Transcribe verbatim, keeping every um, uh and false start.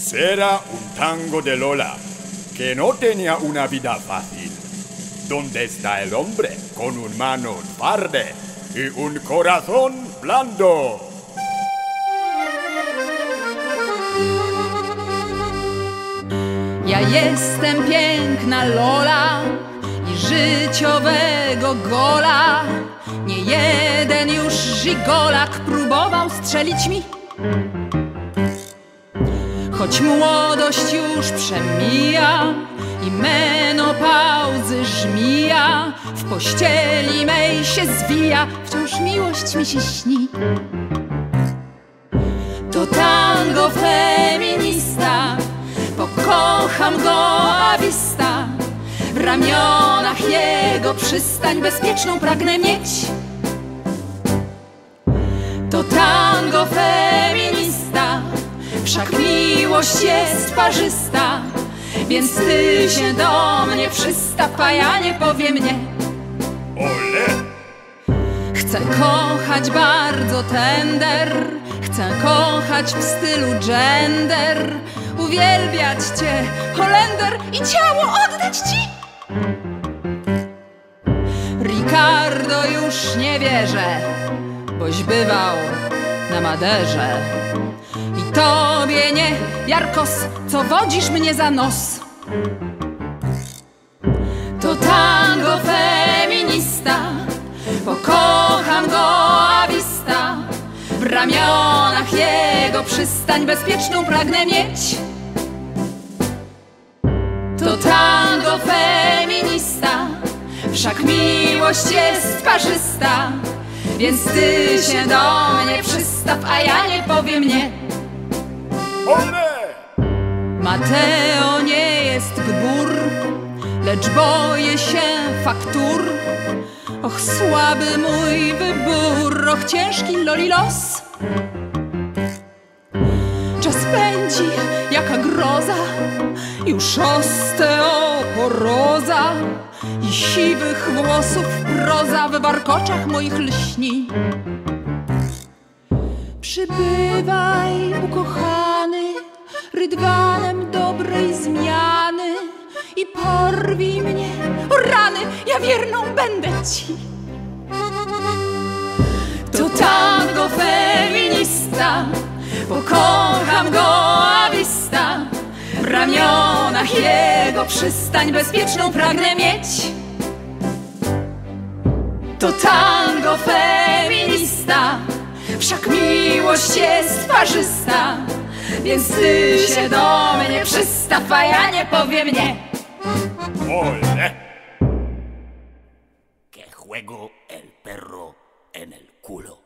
Será un tango de Lola, que no tenía una vida fácil. ¿Dónde está el hombre con un mano verde y un corazón blando? Ja jestem piękna Lola i życiowego gola. Nie jeden już żigolak próbował strzelić mi. Choć młodość już przemija i menopauzy żmija, w pościeli mej się zwija, wciąż miłość mi się śni. To tango feminista, pokocham go a vista. W ramionach jego przystań bezpieczną pragnę mieć. To tango feminista, wszak miłość jest parzysta, więc ty się do mnie przystaw, a ja nie powiem nie. Ole! Chcę kochać bardzo tender, chcę kochać w stylu gender, uwielbiać cię, Holender, i ciało oddać ci. Ricardo, już nie wierzę, boś bywał na Maderze. I tobie nie, Jarkos, co wodzisz mnie za nos. To tango feminista, pokocham go a vista. W ramionach jego przystań bezpieczną pragnę mieć. To tango feminista, wszak miłość jest parzysta, więc ty się do mnie przystaw, a ja nie powiem nie. Ole! Mateo nie jest gbur, lecz boję się faktur. Och, słaby mój wybór, och, ciężki loli los. Czas pędzi, jaka groza, już osteoporoza i siwych włosów proza w warkoczach moich lśni. Przybywaj, ukochany, rydwanem dobrej zmiany i porwij mnie, o rany, ja wierną będę ci. To tango feminista, pokocham go a vista. W ramionach jego przystań bezpieczną pragnę mieć. To tango feminista, wszak miłość jest parzysta, więc ty się do mnie przystaw, a ja nie powiem nie. Ole! Que juego el perro en el culo.